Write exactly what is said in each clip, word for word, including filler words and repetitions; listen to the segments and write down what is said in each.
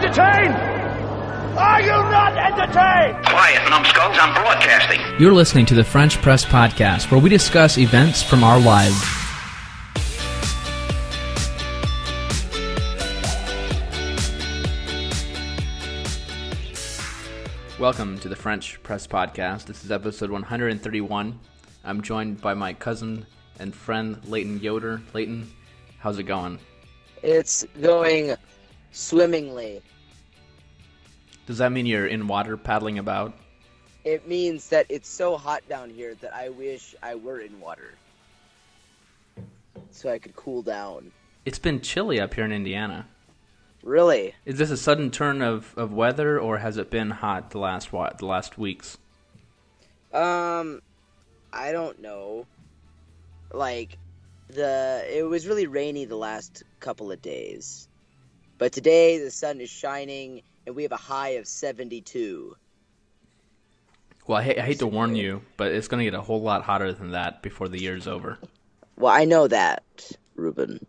entertained? Are you not entertained? Quiet, numbskulls, I'm broadcasting. You're listening to the French Press Podcast, where we discuss events from our lives. Welcome to the French Press Podcast. This is episode one hundred thirty-one. I'm joined by my cousin and friend, Leighton Yoder. Leighton, how's it going? It's going swimmingly. Does that mean you're in water paddling about? It means that it's so hot down here that I wish I were in water. So I could cool down. It's been chilly up here in Indiana. Really? Is this a sudden turn of, of weather, or has it been hot the last what, the last weeks? Um, I don't know. Like, the it was really rainy the last couple of days. But today the sun is shining and we have a high of seventy-two. Well, I hate, I hate to warn you, but it's going to get a whole lot hotter than that before the year's over. Well, I know that, Ruben.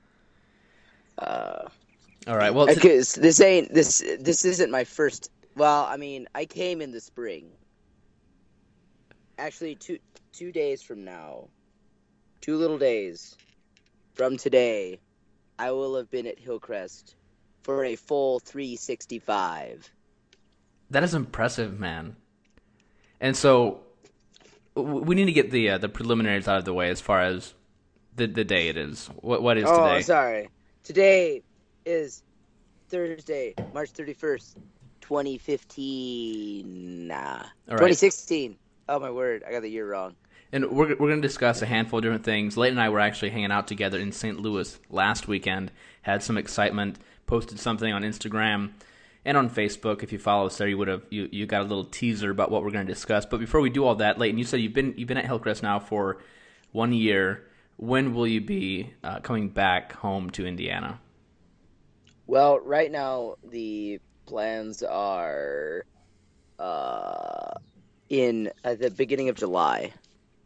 Uh, All right. Well, because t- this ain't this this isn't my first. Well, I mean, I came in the spring. Actually, two two days from now, two little days from today, I will have been at Hillcrest for a full three sixty-five. That is impressive, man. And so, we need to get the uh, the preliminaries out of the way as far as the the day it is. What what is today? Oh, sorry. Today is Thursday, March thirty-first, twenty fifteen. Nah, right. twenty sixteen. Oh my word, I got the year wrong. And we're we're going to discuss a handful of different things. Leighton and I were actually hanging out together in Saint Louis last weekend. Had some excitement. Posted something on Instagram and on Facebook. If you follow us there, you would have you, you got a little teaser about what we're going to discuss. But before we do all that, Leighton, you said you've been you've been at Hillcrest now for one year. When will you be uh, coming back home to Indiana? Well, right now the plans are uh, in at the beginning of July,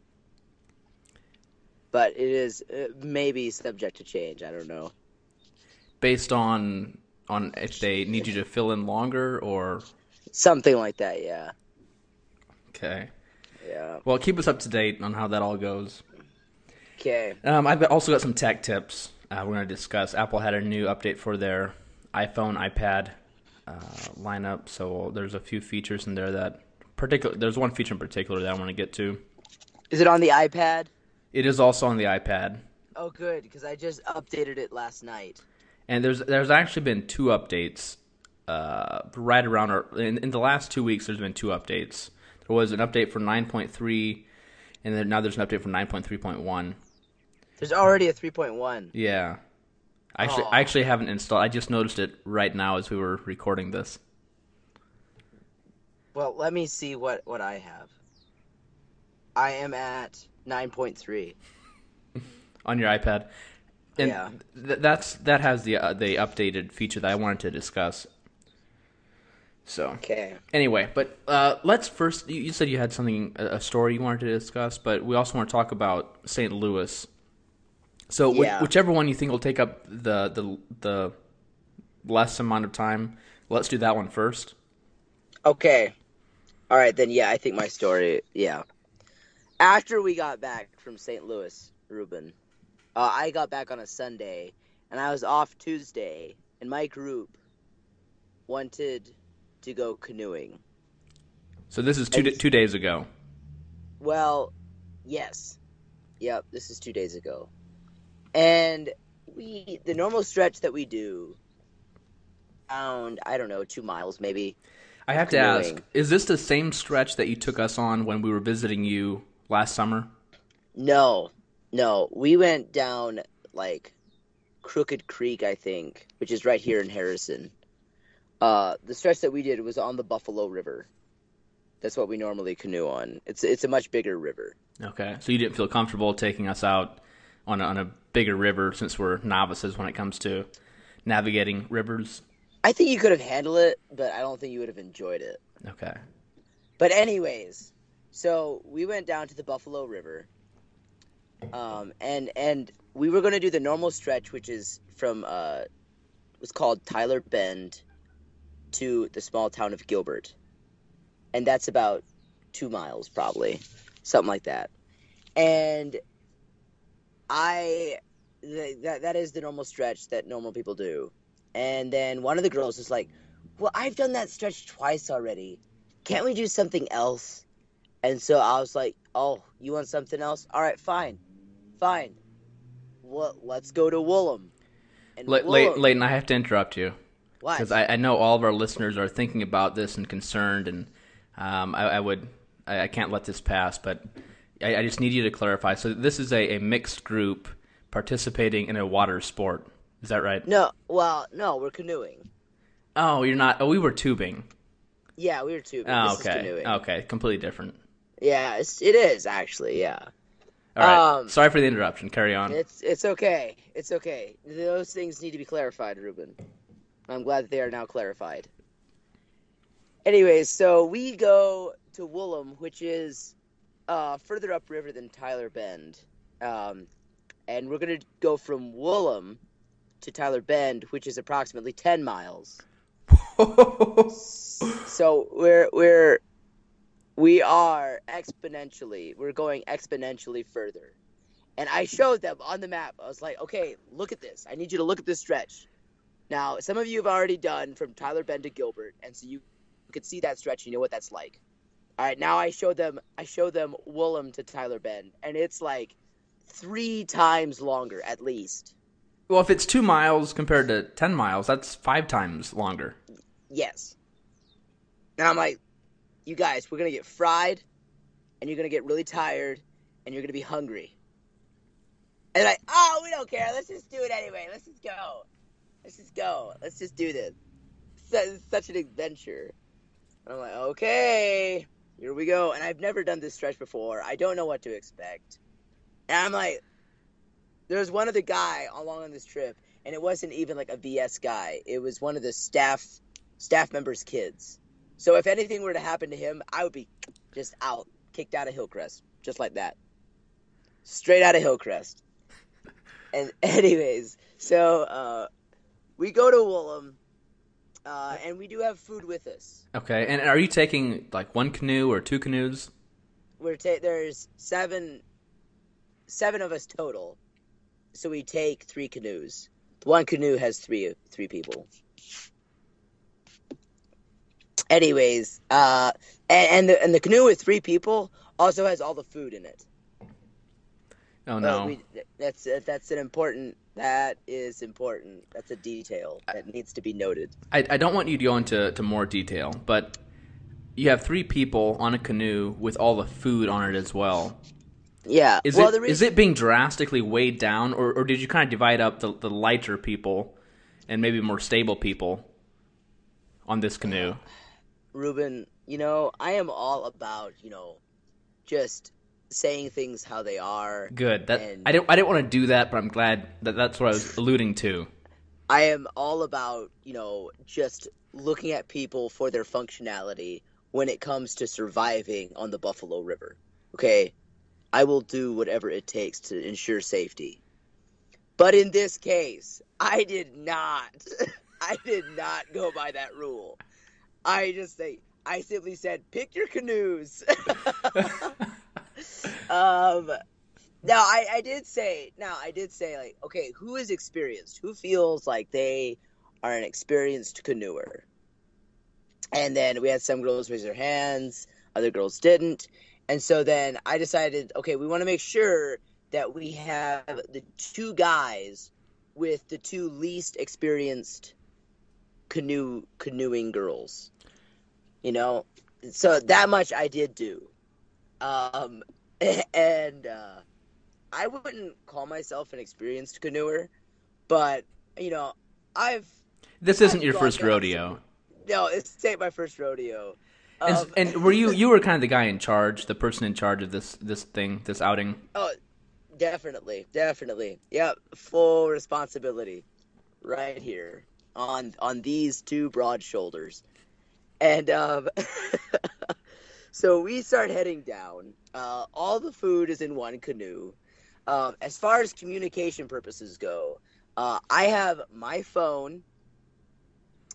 but it is uh, maybe subject to change. I don't know. Based on on if they need you to fill in longer or something like that, yeah. Okay. Yeah. Well, keep us up to date on how that all goes. Okay. Um, I've also got some tech tips uh, we're going to discuss. Apple had a new update for their iPhone, iPad uh, lineup, so there's a few features in there that particular. There's one feature in particular that I want to get to. Is it on the iPad? It is also on the iPad. Oh, good, because I just updated it last night. And there's there's actually been two updates uh, right around our, in, in the last two weeks. There's been two updates. There was an update for nine point three, and then now there's an update for nine point three point one. There's already a three point one. Yeah, I actually Aww. I actually haven't installed. I just noticed it right now as we were recording this. Well, let me see what, what I have. I am at nine point three on your iPad. And yeah, th- that's that has the uh, the updated feature that I wanted to discuss. So okay. Anyway, but uh, let's first. You, you said you had something, a, a story you wanted to discuss, but we also want to talk about Saint Louis. So yeah. wh- whichever one you think will take up the the the less amount of time, let's do that one first. Okay. All right, then. Yeah, I think my story. Yeah. After we got back from Saint Louis, Ruben. Uh, I got back on a Sunday, and I was off Tuesday, and my group wanted to go canoeing. So this is two d- two days ago. Well, yes. Yep, this is two days ago. And we, the normal stretch that we do, around, I don't know, two miles maybe. I have canoeing. to ask, is this the same stretch that you took us on when we were visiting you last summer? No. No, we went down, like, Crooked Creek, I think, which is right here in Harrison. Uh, the stretch that we did was on the Buffalo River. That's what we normally canoe on. It's it's a much bigger river. Okay, so you didn't feel comfortable taking us out on a, on a bigger river since we're novices when it comes to navigating rivers? I think you could have handled it, but I don't think you would have enjoyed it. Okay. But anyways, so we went down to the Buffalo River. Um, and and we were going to do the normal stretch, which is from uh, it was called Tyler Bend to the small town of Gilbert. And that's about two miles, probably. Something like that. And I, th- that that is the normal stretch that normal people do. And then one of the girls is like, well, I've done that stretch twice already. Can't we do something else? And so I was like, oh, you want something else? All right, fine. Fine. Well, let's go to Woolham. And Le- Woolham, Le- Leighton, I have to interrupt you. Why? Because I, I know all of our listeners are thinking about this and concerned, and um, I, I would I, I can't let this pass, but I, I just need you to clarify. So this is a, a mixed group participating in a water sport. Is that right? No, well, no, we're canoeing. Oh, you're not. Oh, we were tubing. Yeah, we were tubing. Oh, this okay. is canoeing. Okay, completely different. Yeah, it's, it is actually. Yeah. All right. Um, Sorry for the interruption. Carry on. It's it's okay. It's okay. Those things need to be clarified, Ruben. I'm glad that they are now clarified. Anyways, so we go to Woolham, which is uh, further upriver than Tyler Bend. Um, and we're going to go from Woolham to Tyler Bend, which is approximately ten miles. So we're we're we are exponentially we're going exponentially further. And I showed them on the map. I was like, okay, look at this. I need you to look at this stretch. Now, some of you have already done from Tyler Bend to Gilbert, and so you could see that stretch. You know what that's like. All right, now I showed them. I showed them Woolham to Tyler Bend, and it's like three times longer at least. Well, if it's two miles compared to ten miles, that's five times longer. Yes. And I'm like, you guys, we're gonna get fried, and you're gonna get really tired, and you're gonna be hungry. And they're like, oh, we don't care. Let's just do it anyway. Let's just go. Let's just go. Let's just do this. It's such an adventure. And I'm like, okay, here we go. And I've never done this stretch before. I don't know what to expect. And I'm like, there was one other guy along on this trip, and it wasn't even like a V S guy. It was one of the staff staff members' kids. So if anything were to happen to him, I would be just out, kicked out of Hillcrest, just like that. Straight out of Hillcrest. And anyways, so uh, we go to Woolham, uh, and we do have food with us. Okay, and are you taking like one canoe or two canoes? We're ta- there's seven, seven of us total, so we take three canoes. One canoe has three three people. Anyways, uh, and, and the and the canoe with three people also has all the food in it. Oh no, Uh, we, that's that's an important. That is important. That's a detail that needs to be noted. I, I don't want you to go into to more detail, but you have three people on a canoe with all the food on it as well. Yeah. Is well, it the reason, is it being drastically weighed down, or, or did you kind of divide up the, the lighter people and maybe more stable people on this canoe? Ruben, you know, I am all about, you know, just saying things how they are. Good. That and I didn't I didn't want to do that, but I'm glad that that's what I was alluding to. I am all about, you know, just looking at people for their functionality when it comes to surviving on the Buffalo River. Okay? I will do whatever it takes to ensure safety. But in this case, I did not. I did not go by that rule. I just say, I simply said, pick your canoes. um, now I, I did say, now I did say, like, okay, who is experienced? Who feels like they are an experienced canoeer? And then we had some girls raise their hands, other girls didn't. And so then I decided, okay, we want to make sure that we have the two guys with the two least experienced canoe canoeing girls. You know, so that much I did do. Um, and uh, I wouldn't call myself an experienced canoeer, but, you know, I've... This isn't I've your gone first down rodeo. some- No, it's ain't my first rodeo. And, Um, and were you you were kind of the guy in charge, the person in charge of this this thing, this outing? Oh, definitely, definitely. Yep, full responsibility right here on on these two broad shoulders. And um, so we start heading down. Uh, all the food is in one canoe. Um, as far as communication purposes go, uh, I have my phone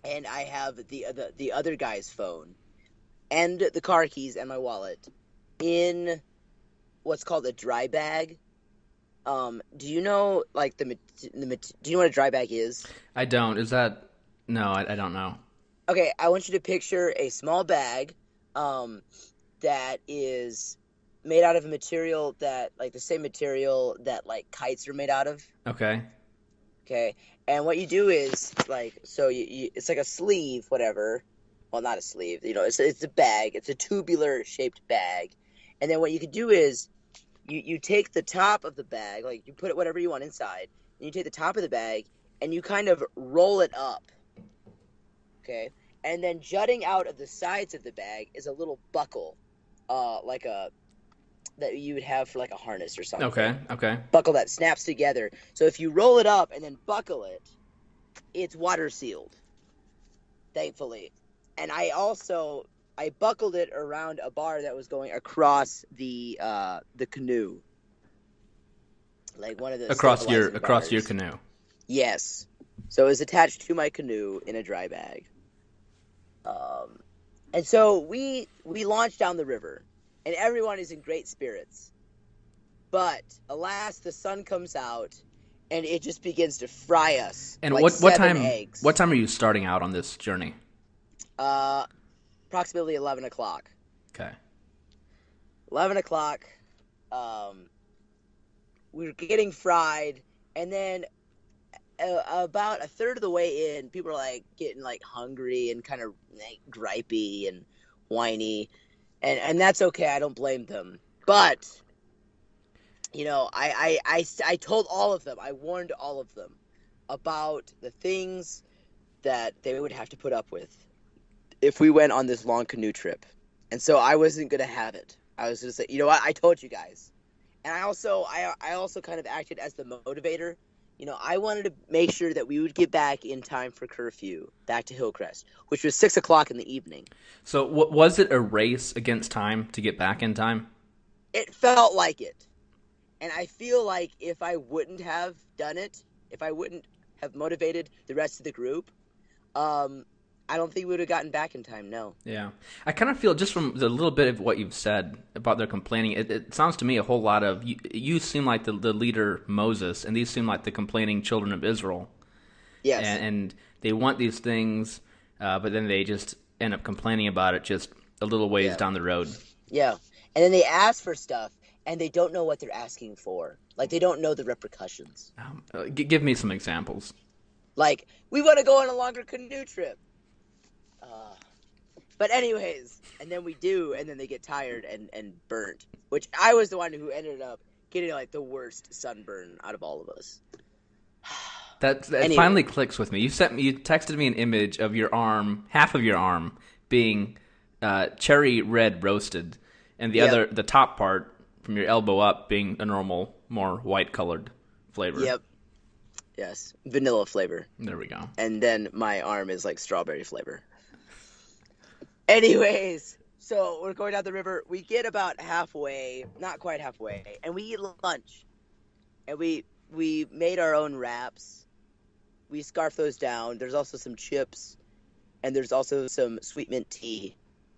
and I have the, the the other guy's phone and the car keys and my wallet in what's called a dry bag. Um, do you know like the, the do you know what a dry bag is? I don't. Is that no? I, I don't know. Okay, I want you to picture a small bag, um, that is made out of a material that like the same material that like kites are made out of. Okay. Okay, and what you do is like so you, you it's like a sleeve, whatever. Well, not a sleeve. You know, it's it's a bag. It's a tubular shaped bag, and then what you could do is you you take the top of the bag, like you put it whatever you want inside, and you take the top of the bag and you kind of roll it up. Okay, and then jutting out of the sides of the bag is a little buckle, uh, like a that you would have for like a harness or something. Okay. Okay. Buckle that snaps together. So if you roll it up and then buckle it, it's water sealed. Thankfully. And I also I buckled it around a bar that was going across the uh, the canoe. Like one of the Across your stabilizing across bars. your canoe. Yes. So it was attached to my canoe in a dry bag. Um and so we we launched down the river. And everyone is in great spirits. But, alas, the sun comes out, and it just begins to fry us. And like what what seven time? eggs. What time are you starting out on this journey? Uh, approximately eleven o'clock. Okay. Eleven o'clock. Um, we were getting fried, and then uh, about a third of the way in, people are like getting like hungry and kind of like, gripey and whiny. And and that's okay. I don't blame them. But, you know, I, I, I, I told all of them, I warned all of them about the things that they would have to put up with if we went on this long canoe trip. And so I wasn't going to have it. I was going to say, you know what, I told you guys. And I also, I, I also kind of acted as the motivator. You know, I wanted to make sure that we would get back in time for curfew, back to Hillcrest, which was six o'clock in the evening. So w- was it a race against time to get back in time? It felt like it. And I feel like if I wouldn't have done it, if I wouldn't have motivated the rest of the group, um, I don't think we would have gotten back in time, no. Yeah. I kind of feel, just from the little bit of what you've said about their complaining, it, it sounds to me a whole lot of, you, you seem like the, the leader Moses, and these seem like the complaining children of Israel. Yes. And, and they want these things, uh, but then they just end up complaining about it just a little ways Yeah. down the road. Yeah. And then they ask for stuff, and they don't know what they're asking for. Like, they don't know the repercussions. Um, uh, g- give me some examples. Like, we want to go on a longer canoe trip. Uh, but anyways, and then we do, and then they get tired and, and burnt. Which I was the one who ended up getting, like, the worst sunburn out of all of us. That, that Anyway. finally clicks with me. You sent me, you texted me an image of your arm, half of your arm, being uh, cherry red roasted, and the Yep. other, the top part from your elbow up, being a normal, more white colored flavor. Yep. Yes. Vanilla flavor. There we go. And then my arm is, like, strawberry flavor. Anyways, so we're going down the river. We get about halfway, not quite halfway, and we eat lunch. And we we made our own wraps. We scarf those down. There's also some chips, and there's also some sweet mint tea.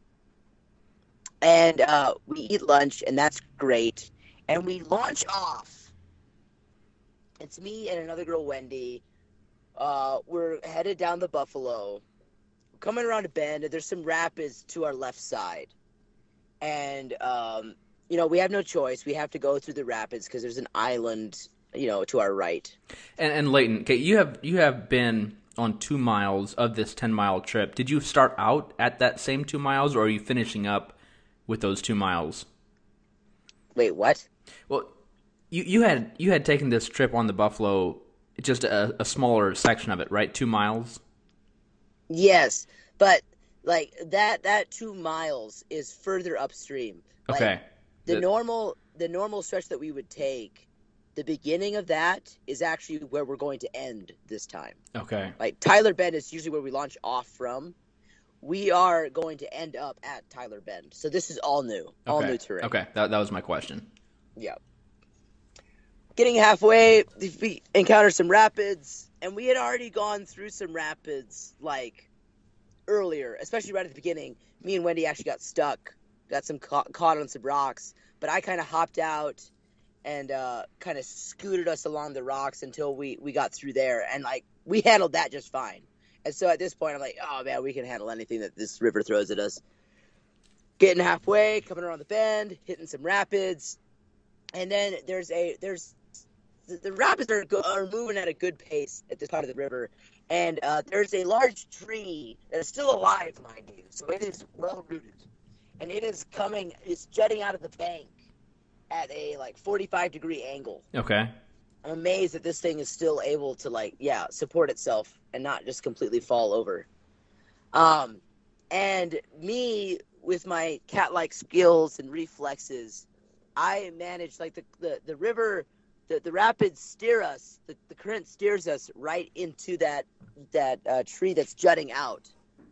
And uh, we eat lunch, and that's great. And we launch off. It's me and another girl, Wendy. Uh, we're headed down the Buffalo. Coming around a bend, and there's some rapids to our left side. And, um, you know, we have no choice. We have to go through the rapids because there's an island, you know, to our right. And, and Leighton, okay, you have you have been on two miles of this ten mile trip. Did you start out at that same two miles, or are you finishing up with those two miles? Wait, what? Well, you you had you had taken this trip on the Buffalo, just a, a smaller section of it, right? Two miles. Yes, but like that that two miles is further upstream. Like, Okay. The, The- normal the normal stretch that we would take, the beginning of that is actually where we're going to end this time. Okay. Like Tyler Bend is usually where we launch off from. We are going to end up at Tyler Bend. So this is all new. All okay. new terrain. Okay, that that was my question. Yeah. Getting halfway, we encounter some rapids, and we had already gone through some rapids like earlier, especially right at the beginning. Me and Wendy actually got stuck, got some ca- caught on some rocks, but I kind of hopped out and uh, kind of scooted us along the rocks until we, we got through there, and like we handled that just fine. And so at this point, I'm like, oh man, we can handle anything that this river throws at us. Getting halfway, coming around the bend, hitting some rapids, and then there's a there's the, the rapids are, go, are moving at a good pace at this part of the river, and uh, there's a large tree that is still alive, mind you, so it is well rooted, and it is coming, it's jutting out of the bank at a like forty-five degree angle. Okay. I'm amazed that this thing is still able to like yeah support itself and not just completely fall over. Um, and me with my cat-like skills and reflexes, I managed like the the, the river. The, the rapids steer us, the, the current steers us right into that that uh, tree that's jutting out.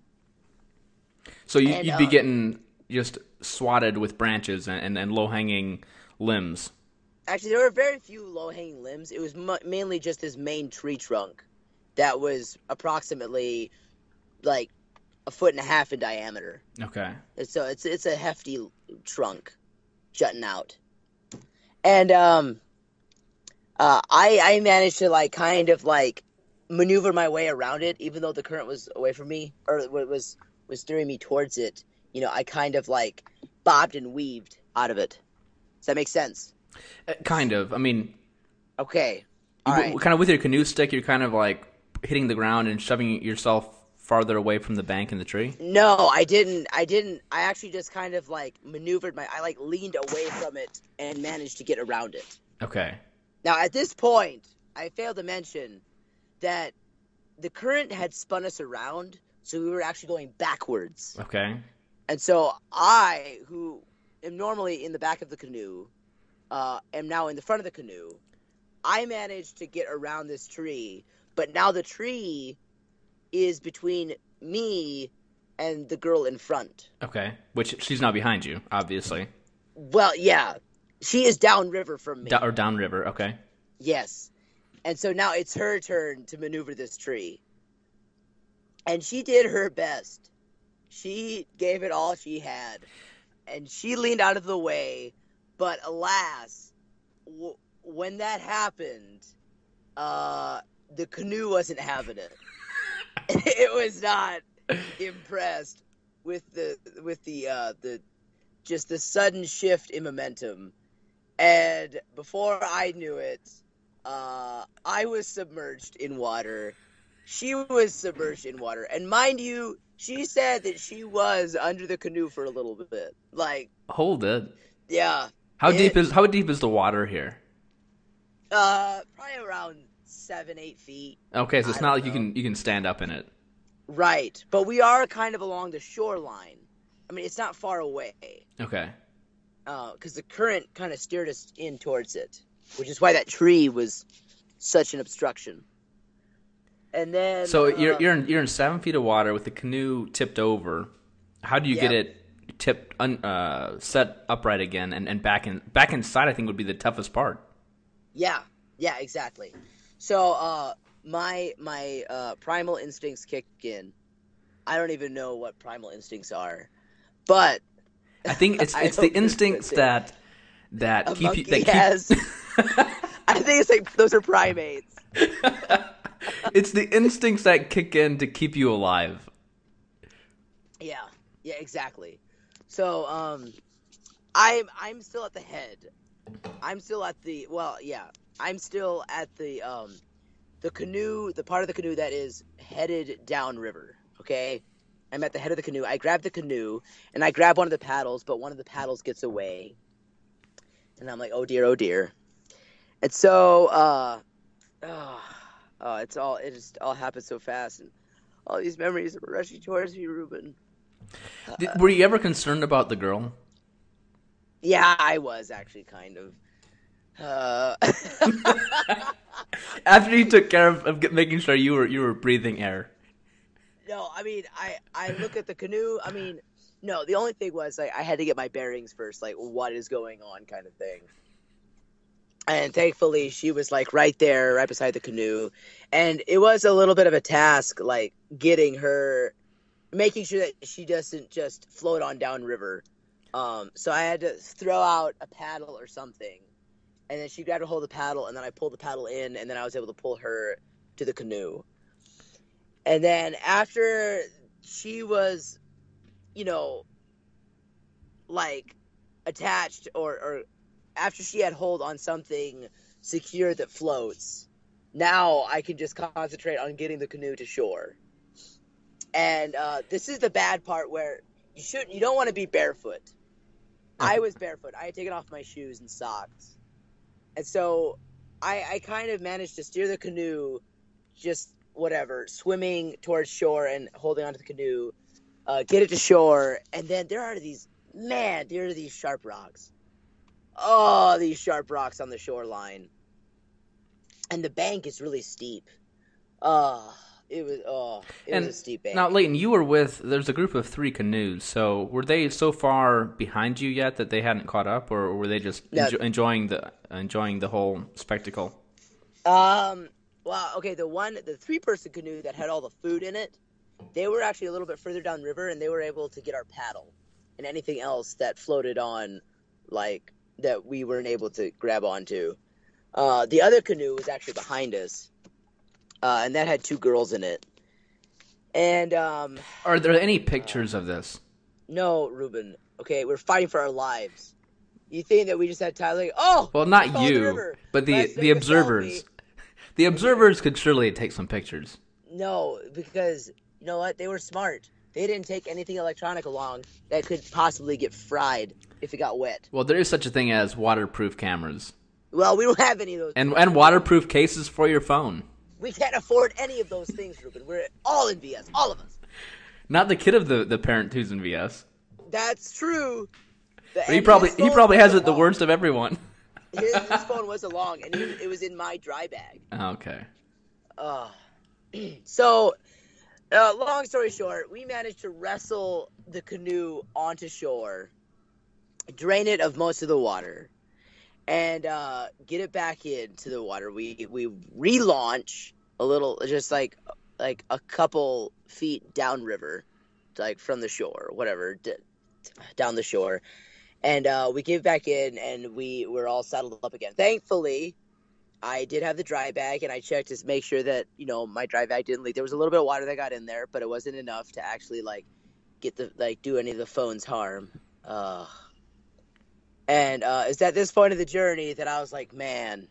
So you, And, you'd be uh, getting just swatted with branches and, and, and low-hanging limbs. Actually, there were very few low-hanging limbs. It was mu- mainly just this main tree trunk that was approximately like a foot and a half in diameter. Okay. And so it's it's a hefty trunk jutting out. And um Uh, I, I managed to like kind of like maneuver my way around it, even though the current was away from me or was was steering me towards it. You know, I kind of like bobbed and weaved out of it. Does that make sense? Uh, kind of. I mean, Okay. All you- right. kind of with your canoe stick, you're kind of like hitting the ground and shoving yourself farther away from the bank and the tree. No, I didn't. I didn't. I actually just kind of like maneuvered my. I like leaned away from it and managed to get around it. Okay. Now, at this point, I failed to mention that the current had spun us around, so we were actually going backwards. Okay. And so I, who am normally in the back of the canoe, uh, am now in the front of the canoe. I managed to get around this tree, but now the tree is between me and the girl in front. Okay. Which she's not behind you, obviously. Well, yeah. She is downriver from me. Da- or downriver. Okay. Yes. And so now it's her turn to maneuver this tree. And she did her best. She gave it all she had. And she leaned out of the way. But alas, w- when that happened, uh, the canoe wasn't having it. It was not impressed with the with the uh, the just the sudden shift in momentum. And before I knew it, uh, I was submerged in water. She was submerged in water. And mind you, she said that she was under the canoe for a little bit. Like, Hold it. yeah. How It- deep is how deep is the water here? Uh, probably around seven, eight feet. Okay, so it's I not don't like you know. can you can stand up in it. Right. But we are kind of along the shoreline. I mean, it's not far away. Okay. Because the current kind of steered us in towards it, which is why that tree was such an obstruction. And then, So uh, you're you're in, you're in seven feet of water with the canoe tipped over. How do you get Yep. it tipped, un, uh, set upright again, and, and back in back inside? I think would be the toughest part. yeah, yeah, exactly. So uh, my my uh, primal instincts kick in. I don't even know what primal instincts are, but I think it's I it's hope the this instincts fits in. that that a keep you monkey that keep. has. I think it's like those are primates. It's the instincts that kick in to keep you alive. Yeah, yeah, exactly. So, um, I'm I'm still at the head. I'm still at the well, yeah. I'm still at the um, the canoe, the part of the canoe that is headed downriver. Okay, I'm at the head of the canoe. I grab the canoe and I grab one of the paddles, but one of the paddles gets away, and I'm like, oh dear, oh dear. And so, uh, oh, oh it's all it just all happened so fast, and all these memories are rushing towards me, Ruben. Did, were you ever concerned about the girl? Yeah, I was actually kind of. Uh, After you took care of, of get- making sure you were you were breathing air. no, I mean, I, I look at the canoe. I mean, no, the only thing was like I had to get my bearings first, like what is going on, kind of thing. And thankfully, she was like right there, right beside the canoe, and it was a little bit of a task, like getting her making sure that she doesn't just float on downriver. Um, so I had to throw out a paddle or something, and then she grabbed a hold of the paddle, and then I pulled the paddle in, and then I was able to pull her to the canoe. And then after she was, you know, like attached or, or after she had hold on something secure that floats, now I can just concentrate on getting the canoe to shore. And uh, this is the bad part where you should you don't want to be barefoot. I was barefoot. I had taken off my shoes and socks. And so I, I kind of managed to steer the canoe, just whatever, swimming towards shore and holding onto the canoe, uh, get it to shore. And then there are these, man, there are these sharp rocks. Oh, these sharp rocks on the shoreline. And the bank is really steep. Oh, it was, oh, it and was a steep bank. Now, Leighton, you were with, there's a group of three canoes, so were they so far behind you yet that they hadn't caught up, or were they just No. enjo- enjoying the enjoying the whole spectacle? Um, well, okay, the one, the three-person canoe that had all the food in it, they were actually a little bit further down river, and they were able to get our paddle and anything else that floated on, like, that we weren't able to grab onto. Uh, the other canoe was actually behind us, uh, and that had two girls in it. And, um... Are there any pictures of this? No, Ruben. Okay, we're fighting for our lives. You think that we just had time, like, oh! Well, not we followed the you, river. but the Let's the take a observers. selfie. The observers could surely take some pictures. No, because, you know what? They were smart. They didn't take anything electronic along that could possibly get fried if it got wet. Well, there is such a thing as waterproof cameras. Well, we don't have any of those. And and waterproof cases for your phone. We can't afford any of those things, Ruben. We're all in V S, all of us. Not the kid of the, the parent who's in V S. That's true. The, But he and probably his he phone probably has wasn't it the long. worst of everyone. His, his phone wasn't long, and he, it was in my dry bag. Okay. Uh, so, uh, long story short, we managed to wrestle the canoe onto shore, drain it of most of the water, and uh, get it back into the water. We we relaunch a little, just like like a couple feet downriver, like from the shore, whatever, d- down the shore, and uh, we get back in, and we were all saddled up again. Thankfully, I did have the dry bag, and I checked to make sure that, you know, my dry bag didn't leak. There was a little bit of water that got in there, but it wasn't enough to actually like get the like do any of the phone's harm. Uh, and uh, it's at this point of the journey that I was like, man,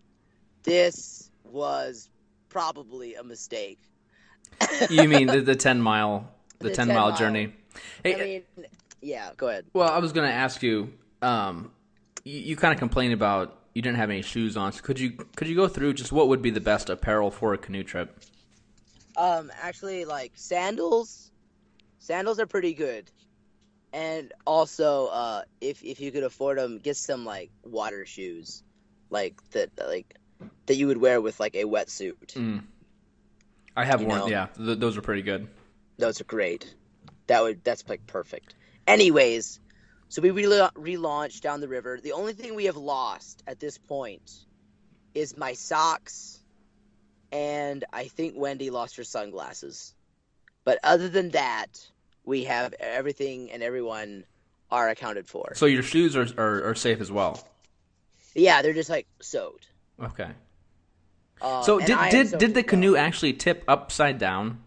this was probably a mistake. You mean the, the ten mile the, The ten ten mile mile. journey? Hey, I mean, yeah, go ahead. well, I was going to ask you. Um, you, you kind of complained about you didn't have any shoes on. So could you could you go through just what would be the best apparel for a canoe trip? Um, actually, like sandals, sandals are pretty good, and also, uh, if if you could afford them, get some like water shoes, like that, like that you would wear with like a wetsuit. Mm. I have You worn. know? Yeah, th- those are pretty good. Those are great. That would that's like perfect. Anyways, so we rela- relaunched down the river. The only thing we have lost at this point is my socks, and I think Wendy lost her sunglasses. But other than that, we have everything and everyone are accounted for. So your shoes are are, are safe as well. Yeah, they're just like soaked. Okay. Um, So and did I am did soaked did the as well. canoe actually tip upside down?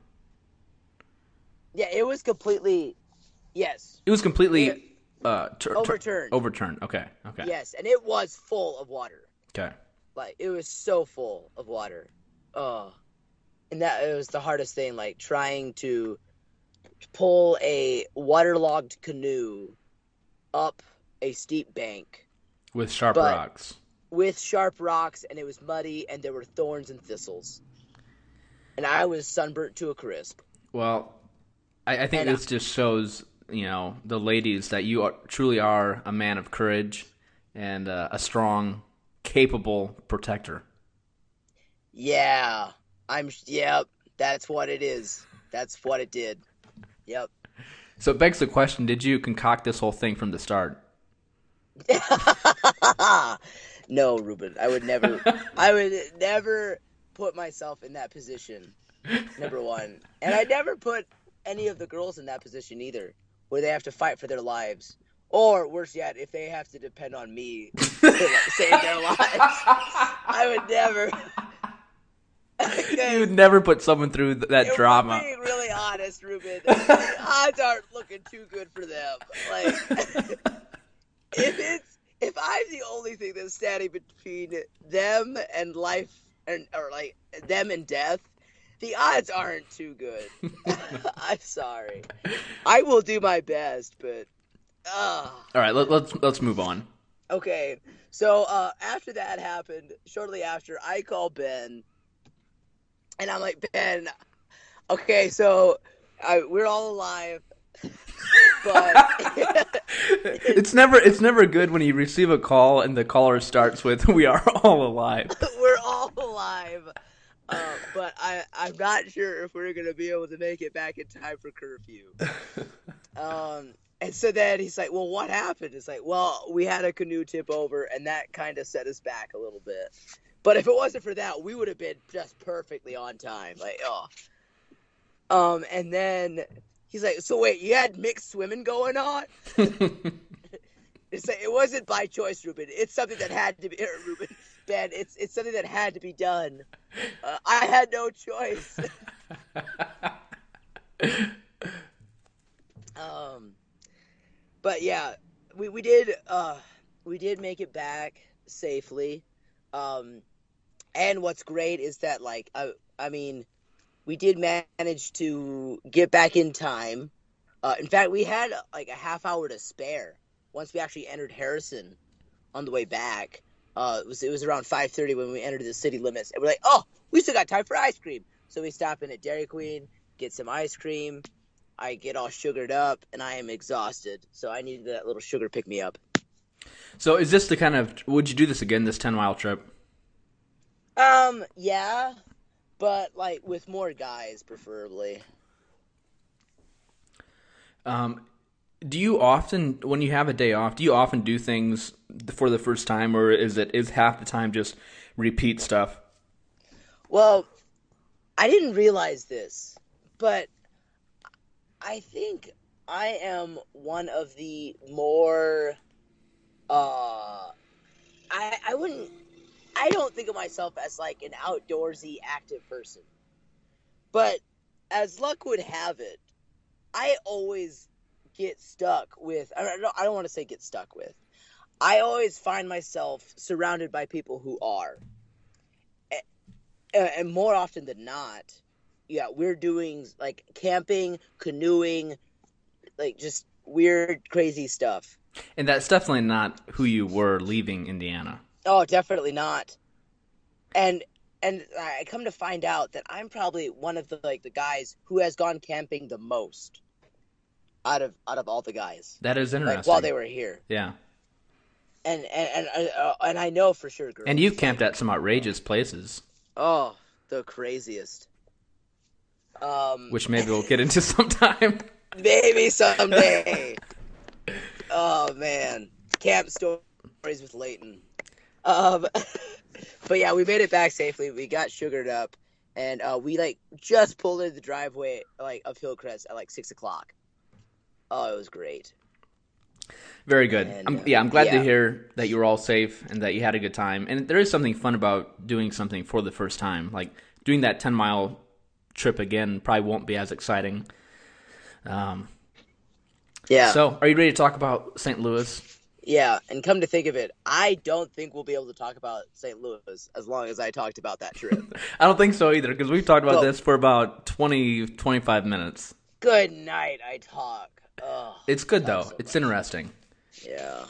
Yeah, it was completely. Yes. It was completely uh, tur- tur- Overturned. Overturned. Okay. Okay. Yes, and it was full of water. Okay. Like, it was so full of water. Oh. And that it was the hardest thing, like, trying to pull a waterlogged canoe up a steep bank With sharp But- rocks. with sharp rocks, and it was muddy, and there were thorns and thistles. And I was sunburnt to a crisp. Well, I, I think And, uh, this just shows, you know, the ladies that you are, truly are a man of courage and uh, a strong, capable protector. Yeah. I'm, yep, that's what it is. That's what it did. Yep. So it begs the question, did you concoct this whole thing from the start? No, Ruben, I would never, I would never put myself in that position, number one. And I never put any of the girls in that position either, where they have to fight for their lives. Or, worse yet, if they have to depend on me to like, save their lives. I would never. You would never put someone through th- that if drama. We're being really honest, Ruben. The odds aren't looking too good for them. Like, if it's if I'm the only thing that's standing between them and life, and or like them and death, the odds aren't too good. I'm sorry. I will do my best, but. Uh. All right, let, let's let's move on. Okay, so uh, after that happened, shortly after, I call Ben, and I'm like, Ben, okay, so I, we're all alive, but it's never it's never good when you receive a call and the caller starts with "We are all alive." We're all alive, uh, but I I'm not sure if we're gonna be able to make it back in time for curfew. Um. And so then he's like, well, what happened? It's like, well, we had a canoe tip over, and that kind of set us back a little bit. But if it wasn't for that, we would have been just perfectly on time. Like, oh. Um, and then he's like, so wait, you had mixed swimming going on? It's like, it wasn't by choice, Ruben. It's something that had to be, er, Ruben, Ben, it's, it's something that had to be done. Uh, I had no choice. um... But yeah, we, we did uh, we did make it back safely, um, and what's great is that like I I mean, we did manage to get back in time. Uh, in fact, we had like a half hour to spare once we actually entered Harrison on the way back. Uh, it was it was around five thirty when we entered the city limits, and we're like, oh, we still got time for ice cream. So we stop in at Dairy Queen, get some ice cream. I get all sugared up, and I am exhausted, so I need that little sugar pick-me-up. So is this the kind of, would you do this again, this ten-mile trip? Um, yeah, but, like, with more guys, preferably. Um, do you often, when you have a day off, do you often do things for the first time, or is it is half the time just repeat stuff? Well, I didn't realize this, but I think I am one of the more, uh, I I wouldn't, I don't think of myself as like an outdoorsy active person. But as luck would have it, I always get stuck with, I don't, I don't want to say get stuck with. I always find myself surrounded by people who are. And more often than not, yeah, we're doing like camping, canoeing, like just weird, crazy stuff. And that's definitely not who you were leaving Indiana. Oh, definitely not. And and I come to find out that I'm probably one of the like the guys who has gone camping the most out of out of all the guys. That is interesting. Like, while they were here. Yeah. And and and, uh, and I know for sure, girls. And you've camped at some outrageous places. Oh, the craziest. Um, Which maybe we'll get into sometime. Maybe someday. Oh man, camp stories with Leighton. Um, but yeah, we made it back safely. We got sugared up, and uh, we like just pulled into the driveway like of Hillcrest at like six o'clock. Oh, it was great. Very good. And, I'm, uh, yeah, I'm glad yeah. to hear that you were all safe and that you had a good time. And there is something fun about doing something for the first time. Like doing that ten mile trip again probably won't be as exciting. Um, Yeah. So, are you ready to talk about Saint Louis? Yeah, and come to think of it, I don't think we'll be able to talk about Saint Louis as long as I talked about that trip. I don't think so either, because we've talked about Well- this for about twenty, twenty-five minutes. Good night, I talk. Ugh, It's good, though. so It's much. interesting. Yeah.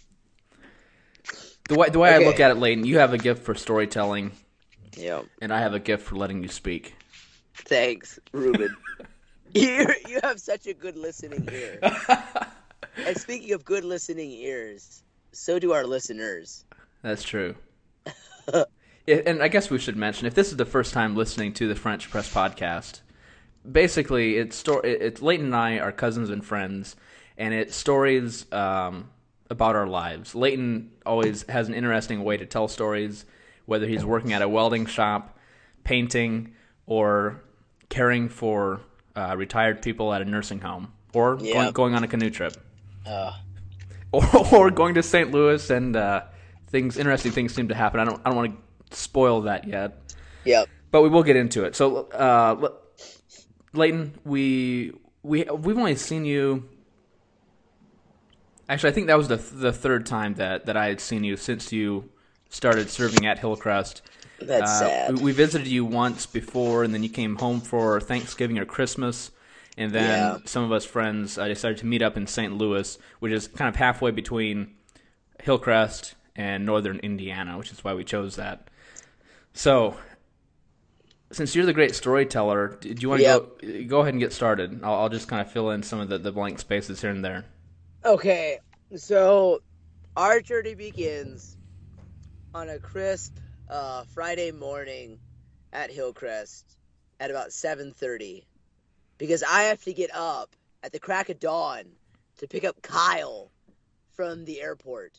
The way, the way I Okay. look at it, Leighton, you have a gift for storytelling, Yeah. and I have a gift for letting you speak. Thanks, Ruben. you you have such a good listening ear. And speaking of good listening ears, so do our listeners. That's true. It- and I guess we should mention, if this is the first time listening to the French Press Podcast, basically it's sto- it- it's Leighton and I are cousins and friends, and it's stories um, about our lives. Leighton always has an interesting way to tell stories, whether he's working at a welding shop, painting, or caring for uh, retired people at a nursing home, or Yep. going, going on a canoe trip, Uh, or, or going to Saint Louis, and uh, things interesting things seem to happen. I don't I don't want to spoil that yet, yep. but we will get into it. So, uh, Leighton, we we we've only seen you. Actually, I think that was the the third time that, that I had seen you since you started serving at Hillcrest. That's Uh, sad. We, we visited you once before, and then you came home for Thanksgiving or Christmas, and then Yeah. some of us friends uh, decided to meet up in Saint Louis, which is kind of halfway between Hillcrest and northern Indiana, which is why we chose that. So, since you're the great storyteller, do you want to Yep. go go ahead and get started? I'll, I'll just kind of fill in some of the, the blank spaces here and there. Okay, so our journey begins on a crisp uh, Friday morning at Hillcrest at about seven thirty because I have to get up at the crack of dawn to pick up Kyle from the airport.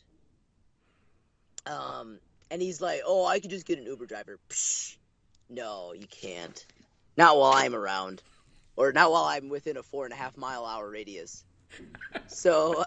Um, and he's like, "Oh, I could just get an Uber driver." Psh, no, you can't. Not while I'm around, or not while I'm within a four and a half mile hour radius. So,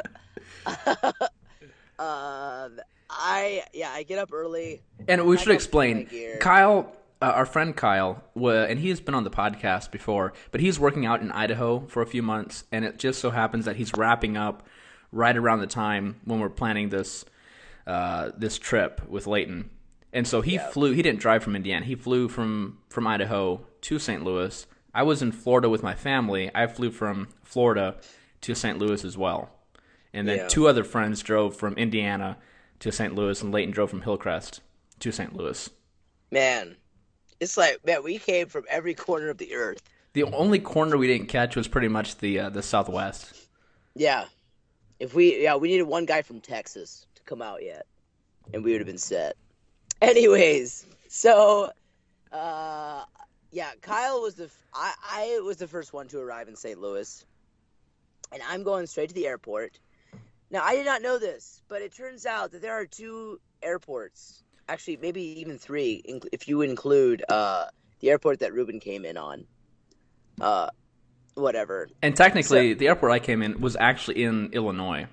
um, I yeah, I get up early. And we pack should up my explain, gear. Kyle, uh, our friend Kyle, wa- and he's been on the podcast before, but he's working out in Idaho for a few months, and it just so happens that he's wrapping up right around the time when we're planning this uh, this trip with Leighton. And so he Yeah. flew. He didn't drive from Indiana. He flew from, from Idaho to Saint Louis. I was in Florida with my family. I flew from Florida to Saint Louis as well. And then Yeah. two other friends drove from Indiana to Saint Louis, and Leighton drove from Hillcrest to Saint Louis. Man, it's like man, we came from every corner of the earth. The only corner we didn't catch was pretty much the uh, the Southwest. Yeah, if we yeah we needed one guy from Texas to come out yet, and we would have been set. Anyways, so uh, yeah, Kyle was the f- I I was the first one to arrive in Saint Louis, and I'm going straight to the airport. Now I did not know this, but it turns out that there are two airports, actually maybe even three, inc- if you include uh, the airport that Ruben came in on. Uh, whatever. And technically, So- the airport I came in was actually in Illinois,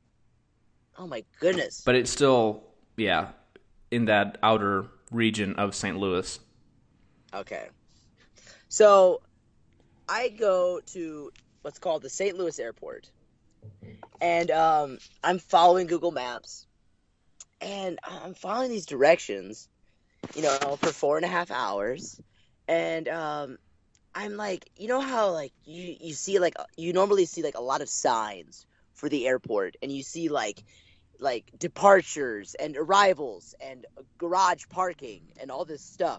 Oh my goodness. but it's still, yeah, in that outer region of Saint Louis. Okay. So I go to what's called the Saint Louis airport. And um, I'm following Google Maps. And I'm following these directions, you know, for four and a half hours. And um, I'm like, you know how, like, you, you see, like, you normally see, like, a lot of signs for the airport. And you see, like, like departures and arrivals and garage parking and all this stuff.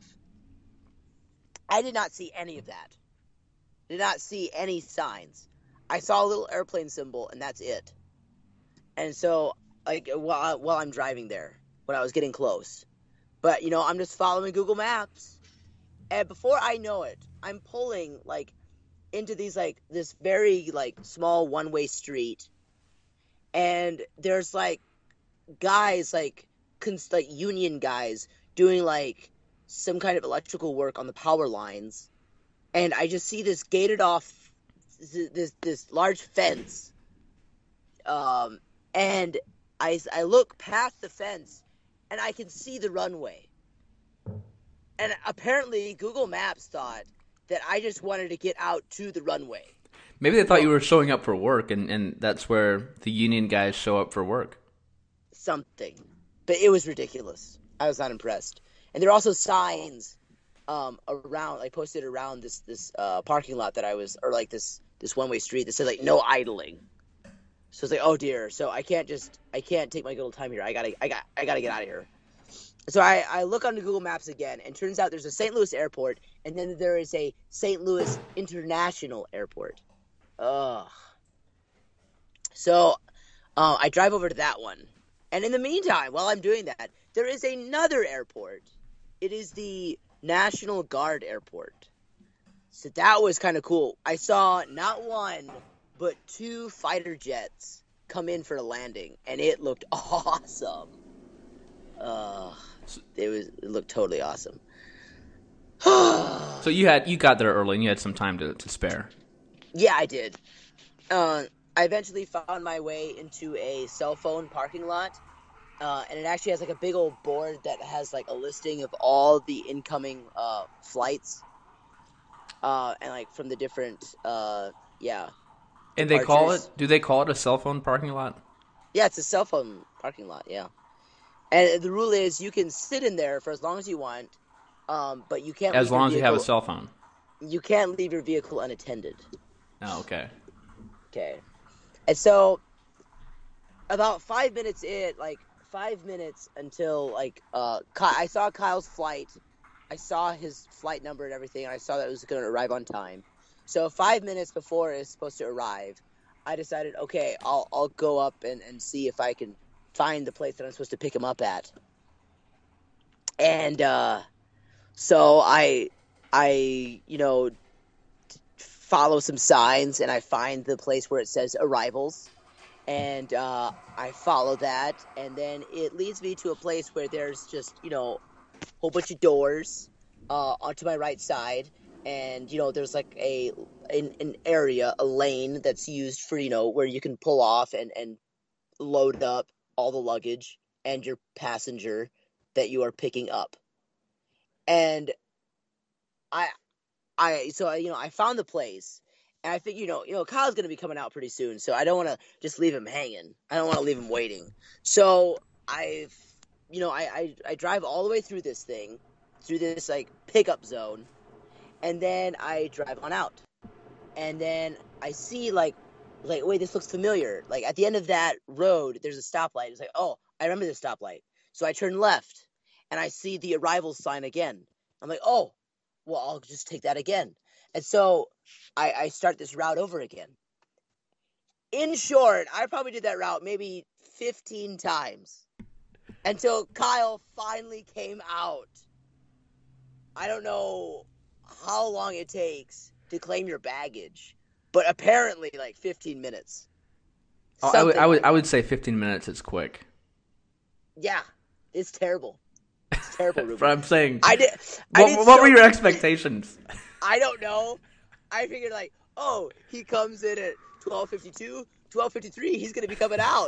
I did not see any of that. Did not see any signs. I saw a little airplane symbol, and that's it. And so, like, while, while I'm driving there, when I was getting close. But, you know, I'm just following Google Maps. And before I know it, I'm pulling, like, into these, like, this very, like, small one-way street. And there's, like, guys, like, cons- like, union guys doing, like, some kind of electrical work on the power lines. And I just see this gated off, this this large fence. Um, and I, I look past the fence, and I can see the runway. And apparently Google Maps thought that I just wanted to get out to the runway. Maybe they thought you were showing up for work, and, and that's where the union guys show up for work. Something. But it was ridiculous. I was not impressed. And there are also signs um, around, like posted around this this uh, parking lot that I was, or like this this one way street that said like no idling. So it's like, oh dear. So I can't just I can't take my good old time here. I gotta I got I gotta get out of here. So I, I look on the Google Maps again, and turns out there's a Saint Louis airport, and then there is a Saint Louis International Airport. Ugh. So uh, I drive over to that one. And in the meantime, while I'm doing that, there is another airport. It is the National Guard Airport. So that was kind of cool. I saw not one, but two fighter jets come in for a landing, and it looked awesome. Uh, it was it looked totally awesome. So So you had you got there early and you had some time to, to spare. Yeah, I did. Uh, I eventually found my way into a cell phone parking lot, uh, and it actually has like a big old board that has like a listing of all the incoming uh, flights, uh, and like from the different, uh, yeah. And they call departures. it? Do they call it a cell phone parking lot? Yeah, it's a cell phone parking lot. Yeah, and the rule is you can sit in there for as long as you want, um, but you can't. As leave your long as you have a vehicle- cell phone. You can't leave your vehicle unattended. Oh, okay. Okay. And so, about five minutes in, like, five minutes until, like, uh, Ky- I saw Kyle's flight. I saw his flight number and everything, and I saw that it was going to arrive on time. So, five minutes before it's supposed to arrive, I decided, okay, I'll I'll go up and, and see if I can find the place that I'm supposed to pick him up at. And, uh, so I, I, you know, follow some signs, and I find the place where it says arrivals, and uh, I follow that, and then it leads me to a place where there's just, you know, a whole bunch of doors uh, onto my right side, and, you know, there's like a an, an area, a lane that's used for, you know, where you can pull off and, and load up all the luggage and your passenger that you are picking up. And I... I so I, you know I found the place, and I think you know you know Kyle's gonna be coming out pretty soon, so I don't want to just leave him hanging. I don't want to leave him waiting. So I've you know I, I I drive all the way through this thing, through this like pickup zone, and then I drive on out, and then I see like like wait, this looks familiar. Like at the end of that road, there's a stoplight. It's like, oh, I remember this stoplight. So I turn left, and I see the arrivals sign again. I'm like, oh. Well, I'll just take that again. And so I, I start this route over again. In short, I probably did that route maybe fifteen times until Kyle finally came out. I don't know how long it takes to claim your baggage, but apparently like fifteen minutes. Oh, I would, I would, like I would say fifteen minutes is quick. Yeah, it's terrible. It's terrible, Ruben. But I'm saying, I did. I what, did what so were your many- expectations? I don't know. I figured like, oh, he comes in at twelve fifty-two, twelve fifty-three, he's gonna be coming out.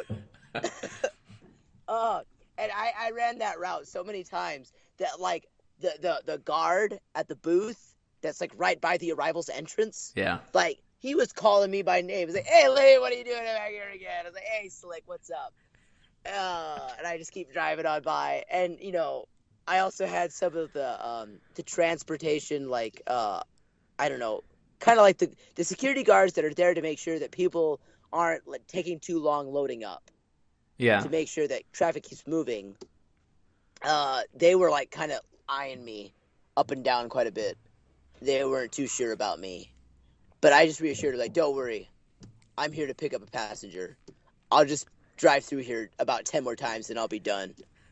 uh, and I, I ran that route so many times that like the, the, the guard at the booth that's like right by the arrivals entrance, Yeah. like he was calling me by name. He's like, hey Lee, what are you doing back here again? I was like, hey Slick, what's up? Uh, and I just keep driving on by, and you know, I also had some of the um the transportation, like uh, I don't know, kind of like the the security guards that are there to make sure that people aren't like, taking too long loading up, Yeah. to make sure that traffic keeps moving. Uh, they were like kind of eyeing me up and down quite a bit. They weren't too sure about me, but I just reassured her like, don't worry, I'm here to pick up a passenger. I'll just drive through here about ten more times and I'll be done.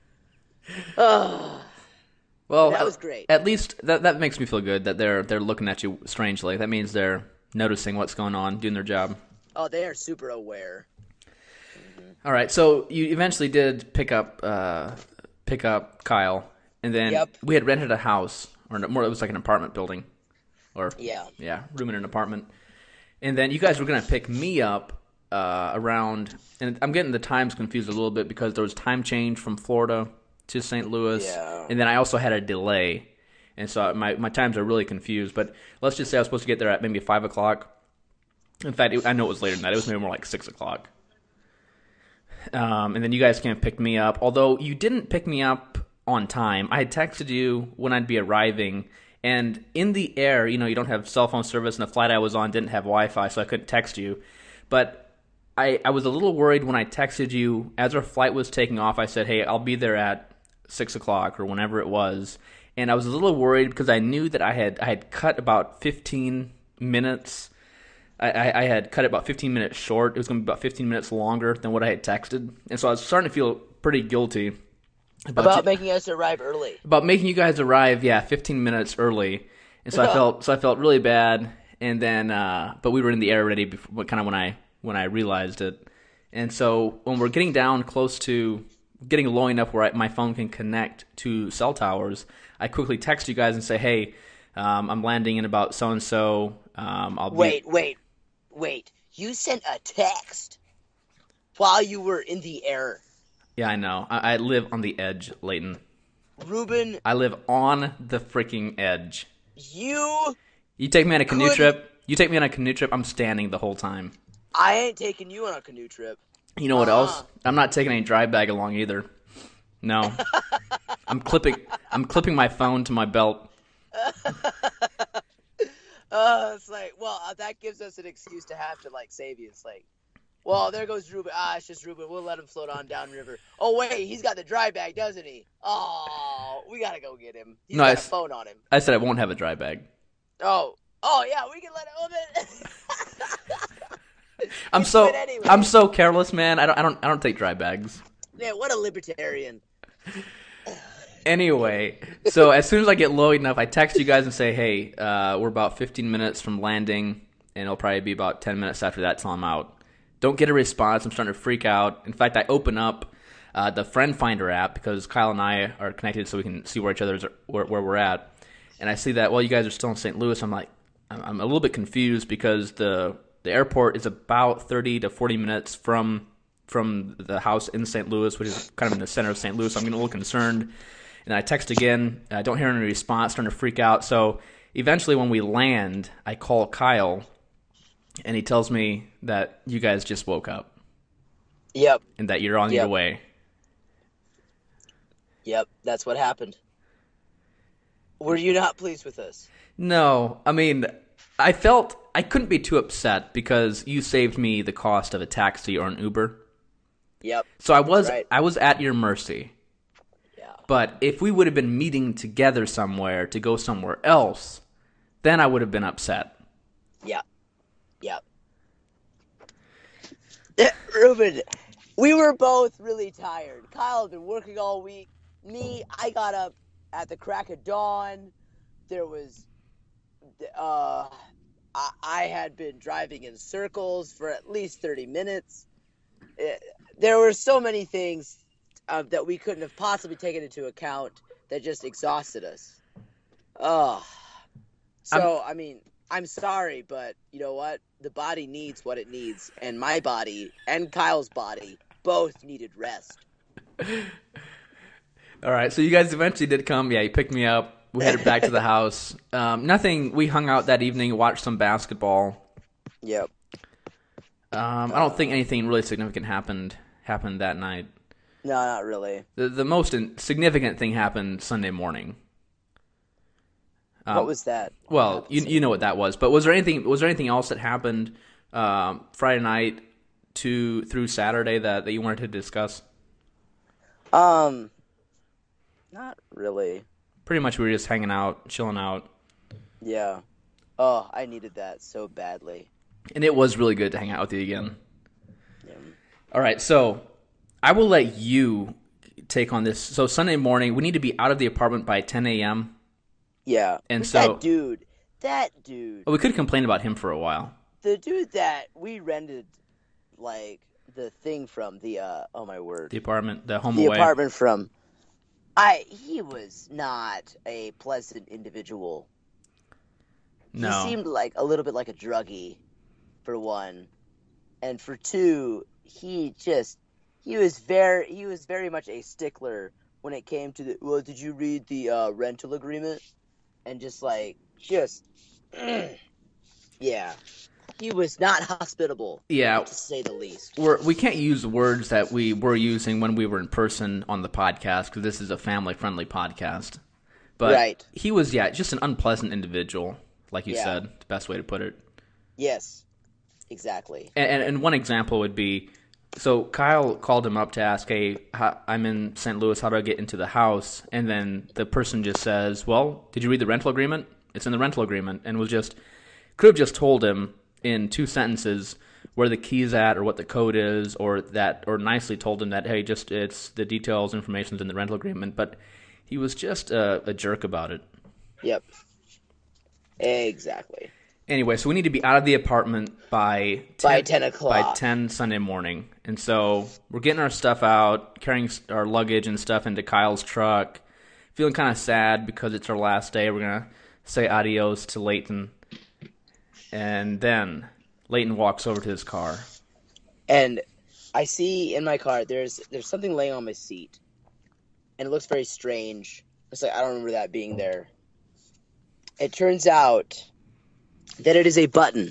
Uh, Well, that at- was great. At least that that makes me feel good that they're they're looking at you strangely. That means they're noticing what's going on, doing their job. Oh, they are super aware. All right, so you eventually did pick up uh, pick up Kyle, and then Yep. we had rented a house, or more, it was like an apartment building, or Yeah. yeah, room in an apartment. And then you guys were gonna pick me up uh, around, and I'm getting the times confused a little bit because there was time change from Florida to Saint Louis, Yeah. and then I also had a delay, and so my my times are really confused. But let's just say I was supposed to get there at maybe five o'clock. In fact, it, I know it was later than that. It was maybe more like six o'clock. Um, and then you guys came and picked me up. Although you didn't pick me up on time, I had texted you when I'd be arriving. And in the air, you know, you don't have cell phone service, and the flight I was on didn't have Wi-Fi, so I couldn't text you. But I, I was a little worried when I texted you as our flight was taking off. I said, hey, I'll be there at six o'clock or whenever it was. And I was a little worried because I knew that I had I had cut about fifteen minutes. I, I, I had cut it about fifteen minutes short. It was going to be about fifteen minutes longer than what I had texted. And so I was starting to feel pretty guilty about, About you- making us arrive early. about making you guys arrive, yeah, fifteen minutes early. And so I felt so I felt really bad. And then, uh, but we were in the air already, before, kind of when I when I realized it. And so when we're getting down close to getting low enough where I, my phone can connect to cell towers, I quickly text you guys and say, hey, Um, I'm landing in about so and so. Um, I'll Wait, be... wait, wait. You sent a text while you were in the air. Yeah, I know. I, I live on the edge, Leighton. Ruben, I live on the freaking edge. you... You take me on a canoe Could- trip. You take me on a canoe trip. I'm standing the whole time. I ain't taking you on a canoe trip. You know what Uh-uh. else? I'm not taking any dry bag along either. No. I'm clipping. I'm clipping my phone to my belt. Uh, it's like, well, uh, that gives us an excuse to have to, like, save you. It's like, well, there goes Ruben. Ah, it's just Ruben. We'll let him float on downriver. Oh, wait, he's got the dry bag, doesn't he? Oh, we gotta go get him. He's No, got I a s- phone on him. I said I won't have a dry bag. Oh, oh, yeah, we can let him. I'm You so. do it anyway. I'm so careless, man. I don't. I don't. I don't take dry bags. Man, what a libertarian. Anyway, so as soon as I get low enough, I text you guys and say, "Hey, uh, we're about fifteen minutes from landing, and it'll probably be about ten minutes after that till I'm out." Don't get a response. I'm starting to freak out. In fact, I open up uh, the Friend Finder app because Kyle and I are connected, so we can see where each other's where, where we're at. And I see that well, you guys are still in Saint Louis. I'm like, I'm, I'm a little bit confused because the the airport is about thirty to forty minutes from from the house in Saint Louis, which is kind of in the center of Saint Louis. So I'm getting a little concerned. And I text again. I don't hear any response, starting to freak out. So eventually when we land, I call Kyle, and he tells me that you guys just woke up Yep, and that you're on Yep. your way. yep, that's what happened. Were you not pleased with us? No, I mean, I felt I couldn't be too upset because you saved me the cost of a taxi or an Uber. Yep, So I was right. I was at your mercy. yeah. But if we would have been meeting together somewhere to go somewhere else, then I would have been upset. Yeah. Yeah. Ruben, we were both really tired. Kyle had been working all week. Me, I got up at the crack of dawn. There was, uh, I, I had been driving in circles for at least thirty minutes. It, there were so many things uh, that we couldn't have possibly taken into account that just exhausted us. Oh. So, I mean, I'm sorry, but you know what? The body needs what it needs, and my body and Kyle's body both needed rest. All right, so you guys eventually did come. Yeah, you picked me up. We headed back to the house. Um, nothing. We hung out that evening, watched some basketball. Yep. Um, I don't think anything really significant happened happened that night. No, not really. The the most in, significant thing happened Sunday morning. Um, What was that? Well, you you know what that was. But was there anything was there anything else that happened um, Friday night to through Saturday that, that you wanted to discuss? Um, not really. Pretty much we were just hanging out, chilling out. Yeah. Oh, I needed that so badly. And it was really good to hang out with you again. Yeah. All right, so I will let you take on this. So Sunday morning, we need to be out of the apartment by ten a.m. Yeah. And But so- that dude, that dude, Well, we could complain about him for a while. the dude that we rented, like, the thing from, the, uh, oh my word. The apartment, the home the away. apartment from, I, he was not a pleasant individual. No. He seemed like a little bit like a druggie, for one, and for two, he just he was very he was very much a stickler when it came to the. Well, did you read the uh, rental agreement? And just like just, yeah, he was not hospitable. Yeah. to say the least. We're, we can't use words that we were using when we were in person on the podcast because this is a family-friendly podcast. But Right. he was, yeah, just an unpleasant individual, like you Yeah. said, the best way to put it. Yes, exactly. And, and, and one example would be, so Kyle called him up to ask, hey, how, I'm in Saint Louis, how do I get into the house? And then the person just says, well, did you read the rental agreement? It's in the rental agreement. And was just, could have just told him in two sentences where the key's at or what the code is, or that, or nicely told him that, hey, just, it's the details, information's in the rental agreement. But he was just a, a jerk about it. Yep. Exactly. Anyway, so we need to be out of the apartment by ten, By ten o'clock. By ten Sunday morning. And so we're getting our stuff out, carrying our luggage and stuff into Kyle's truck, feeling kind of sad because it's our last day. We're going to say adios to Leighton, and then Leighton walks over to his car. And I see in my car there's there's something laying on my seat, and it looks very strange. It's like I don't remember that being there. It turns out that it is a button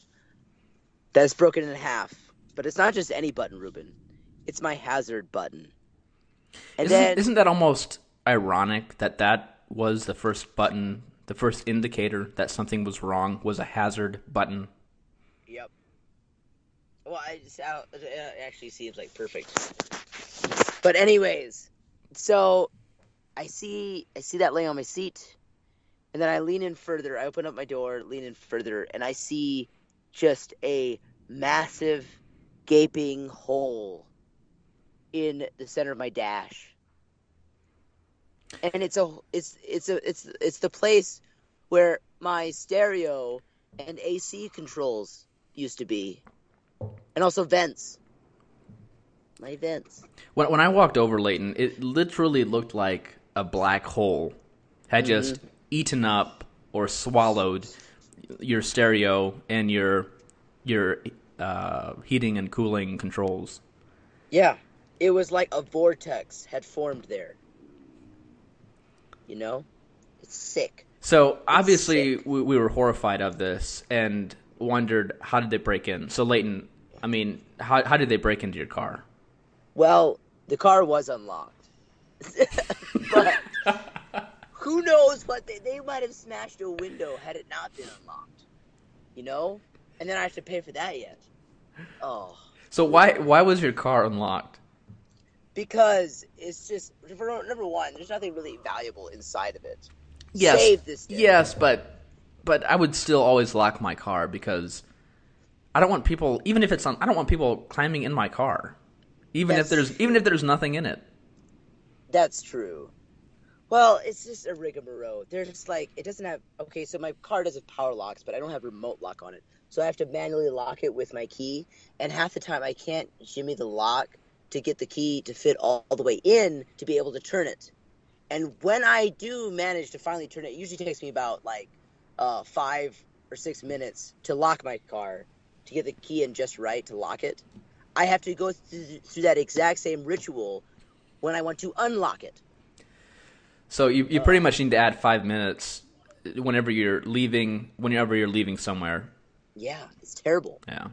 that's broken in half. But it's not just any button, Ruben. It's my hazard button. And isn't, then, isn't that almost ironic that that was the first button, the first indicator that something was wrong was a hazard button? Yep. Well, I just, I, it actually seems like perfect. But anyways, so I see I see that laying on my seat, and then I lean in further. I open up my door, lean in further, and I see just a massive gaping hole in the center of my dash. And it's a it's it's a it's it's the place where my stereo and A C controls used to be. And also vents. My vents. When when I walked over, Leighton, it literally looked like a black hole had just mm-hmm. eaten up or swallowed your stereo and your your uh, heating and cooling controls. Yeah, it was like a vortex had formed there. You know? It's sick. So, obviously, we, we were horrified of this and wondered, how did they break in? So, Leighton, I mean, how how did they break into your car? Well, the car was unlocked. But who knows what they... They might have smashed a window had it not been unlocked. You know? And then I have to pay for that yet. Oh. So why why was your car unlocked? Because it's just, for number one, there's nothing really valuable inside of it. Yes. Save this day. Yes, but but I would still always lock my car because I don't want people, even if it's on, I don't want people climbing in my car, even That's if there's true. even if there's nothing in it. That's true. Well, it's just a rigmarole. There's like, it doesn't have, okay, so my car does have power locks, but I don't have remote lock on it. So I have to manually lock it with my key, and half the time I can't jimmy the lock to get the key to fit all, all the way in to be able to turn it. And when I do manage to finally turn it, it usually takes me about like uh, five or six minutes to lock my car, to get the key in just right to lock it. I have to go through, through that exact same ritual when I want to unlock it. So you you pretty much need to add five minutes whenever you're leaving, whenever you're leaving somewhere. Yeah, it's terrible. Yeah.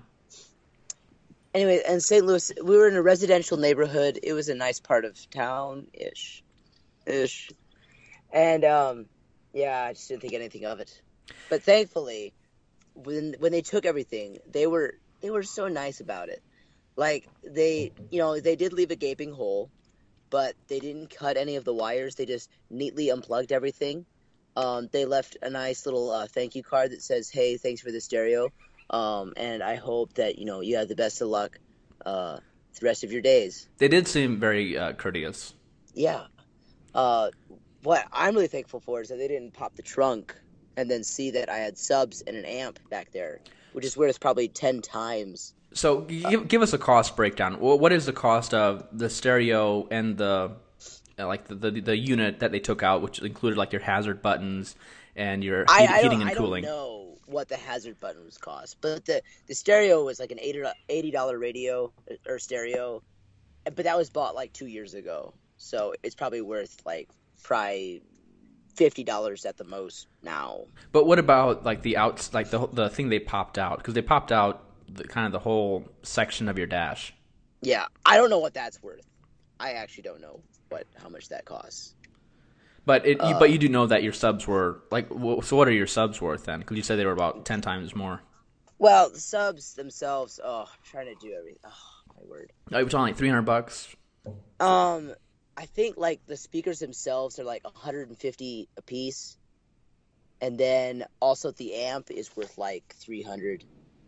Anyway, in Saint Louis, we were in a residential neighborhood. It was a nice part of town-ish. Ish. And, um, yeah, I just didn't think anything of it. But thankfully, when when they took everything, they were they were so nice about it. Like, they, you know, they did leave a gaping hole, but they didn't cut any of the wires. They just neatly unplugged everything. Um, they left a nice little uh, thank you card that says, hey, thanks for the stereo. Um, and I hope that, you know, you have the best of luck uh, the rest of your days. They did seem very uh, courteous. Yeah. Uh, what I'm really thankful for is that they didn't pop the trunk and then see that I had subs and an amp back there, which is worth probably ten times. So give, give us a cost breakdown. What is the cost of the stereo and the uh, like the, the the unit that they took out, which included like your hazard buttons and your I, heat, I heating and I cooling? I don't know what the hazard button was cost, but the, the stereo was like an eighty dollars radio or stereo, but that was bought like two years ago, so it's probably worth like probably fifty dollars at the most now. But what about like the outs, like the the thing they popped out? Because they popped out the, kind of the whole section of your dash. Yeah, I don't know what that's worth. I actually don't know what how much that costs. But it, uh, you, but you do know that your subs were like. So what are your subs worth then? Because you said they were about ten times more. Well, the subs themselves. Oh, I'm trying to do everything. Oh, my word. Oh, you're talking like three hundred bucks. Um, I think like the speakers themselves are like one hundred fifty a piece, and then also the amp is worth like three hundred.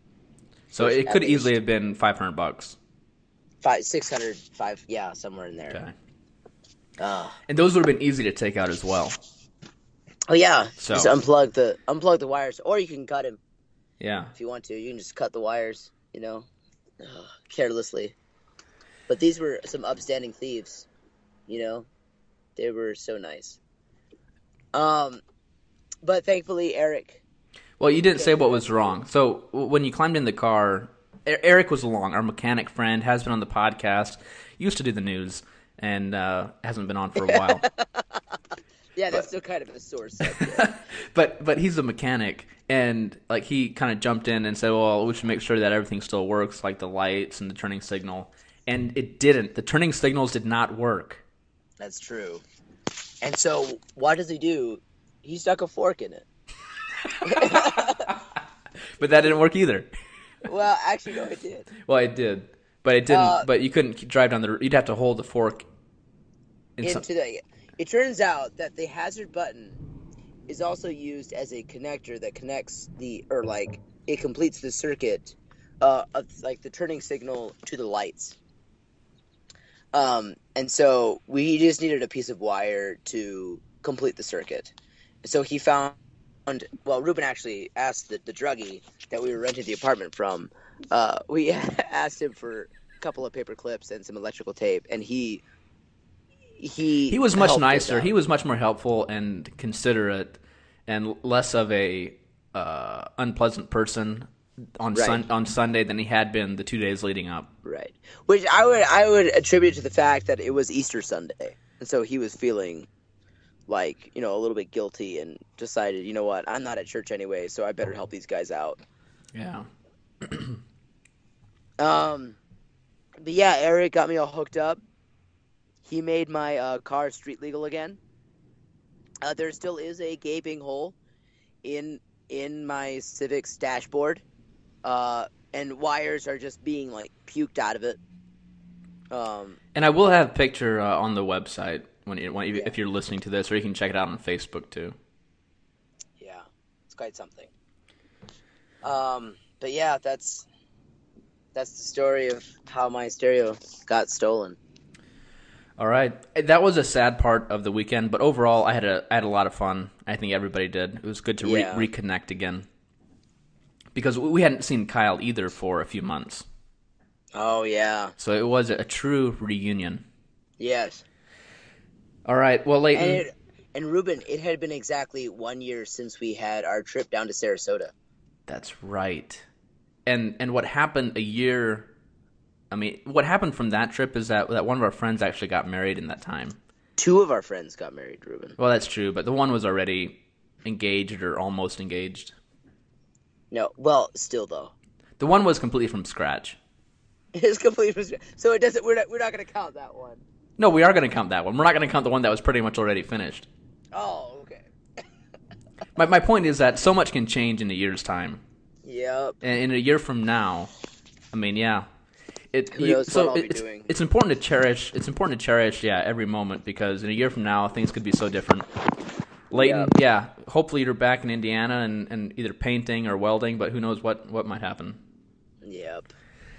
So it could easily have been five hundred bucks. Five, six hundred, five, yeah, somewhere in there. Okay. Uh, and those would have been easy to take out as well. Oh yeah, so. Just unplug the unplug the wires, or you can cut them. Yeah. If you want to, you can just cut the wires, you know, Ugh, carelessly. But these were some upstanding thieves, you know. They were so nice. Um, but thankfully Eric. Well, you didn't say what was wrong. So when you climbed in the car, Eric was along, our mechanic friend, has been on the podcast, used to do the news, and uh, hasn't been on for a while. Yeah, that's but, still kind of a sore subject. but but he's a mechanic, and like he kind of jumped in and said, well, we should make sure that everything still works, like the lights and the turning signal. And it didn't. The turning signals did not work. That's true. And so what does he do? He stuck a fork in it. But that didn't work either. Well, actually, no, it did. Well, it did, but it didn't. Uh, but you couldn't drive down the. You'd have to hold the fork in into some... the. It turns out that the hazard button is also used as a connector that connects the, or like it completes the circuit, uh, of like the turning signal to the lights. Um, and so we just needed a piece of wire to complete the circuit. So he found. Well, Ruben actually asked the, the druggie that we were renting the apartment from. Uh, we asked him for a couple of paper clips and some electrical tape, and he he he was much nicer. He was much more helpful and considerate, and less of a uh, unpleasant person on right. sun, on Sunday than he had been the two days leading up. Right, which I would I would attribute to the fact that it was Easter Sunday, and so he was feeling. Like, you know, a little bit guilty and decided, you know what, I'm not at church anyway, so I better help these guys out. Yeah. um, but yeah, Eric got me all hooked up. He made my uh, car street legal again. Uh, there still is a gaping hole in in my Civic's dashboard, uh, and wires are just being like puked out of it. Um, and I will have a picture uh, on the website. When you, when you, yeah. if you're listening to this, or you can check it out on Facebook too. Yeah, it's quite something. Um, but yeah, that's that's the story of how my stereo got stolen. All right, that was a sad part of the weekend, but overall, I had a I had a lot of fun. I think everybody did. It was good to yeah. re- reconnect again because we hadn't seen Kyle either for a few months. Oh yeah. So it was a true reunion. Yes. All right, well, Leighton... And, it, and Ruben, it had been exactly one year since we had our trip down to Sarasota. That's right. And and what happened a year... I mean, what happened from that trip is that, that one of our friends actually got married in that time. Two of our friends got married, Ruben. Well, that's true, but the one was already engaged or almost engaged. No, well, still, though. The one was completely from scratch. It's completely from scratch. So it doesn't... We're not, we're not going to count that one. No, we are going to count that one. We're not going to count the one that was pretty much already finished. Oh, okay. my my point is that so much can change in a year's time. Yep. And in a year from now, I mean, yeah. It, Who you, knows so what I'll it, be it's, doing. it's important to cherish. It's important to cherish, yeah, every moment because in a year from now, things could be so different. Leighton, Yep. yeah, hopefully you're back in Indiana and, and either painting or welding, but who knows what, what might happen. Yep.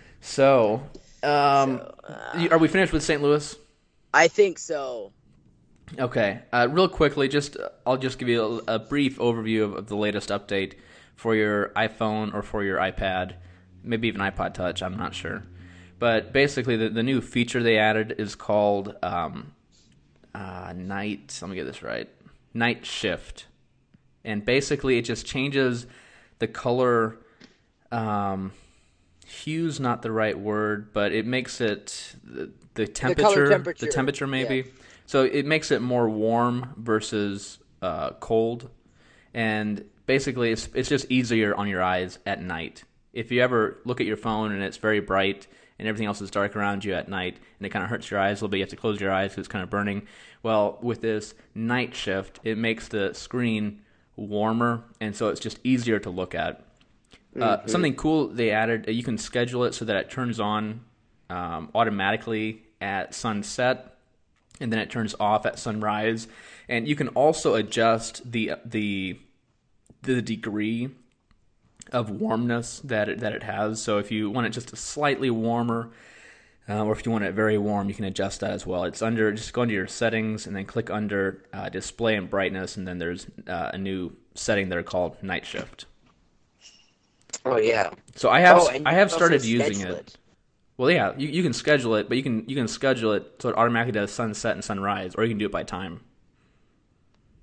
So, um, So, uh, are we finished with Saint Louis? I think so. Okay. Uh, real quickly, just uh, I'll just give you a, a brief overview of, of the latest update for your iPhone or for your iPad, maybe even iPod Touch. I'm not sure, but basically, the, the new feature they added is called um, uh, Night. Let me get this right. Night Shift, and basically, it just changes the color. Um, hue's not the right word, but it makes it. The, The temperature, the, temperature, the temperature maybe. Yeah. So it makes it more warm versus uh, cold, and basically it's it's just easier on your eyes at night. If you ever look at your phone and it's very bright and everything else is dark around you at night, and it kind of hurts your eyes a little bit, you have to close your eyes because it's kind of burning. Well, with this Night Shift, it makes the screen warmer, and so it's just easier to look at. Uh, mm-hmm. Something cool they added, you can schedule it so that it turns on Um, automatically at sunset, and then it turns off at sunrise. And you can also adjust the the the degree of warmness that it, that it has. So if you want it just slightly warmer, uh, or if you want it very warm, you can adjust that as well. It's under just go into your settings and then click under uh, display and brightness, and then there's uh, a new setting there called Night Shift. Oh yeah. So I have oh, I have started schedule using it. it. Well, yeah, you, you can schedule it, but you can you can schedule it so it automatically does sunset and sunrise, or you can do it by time.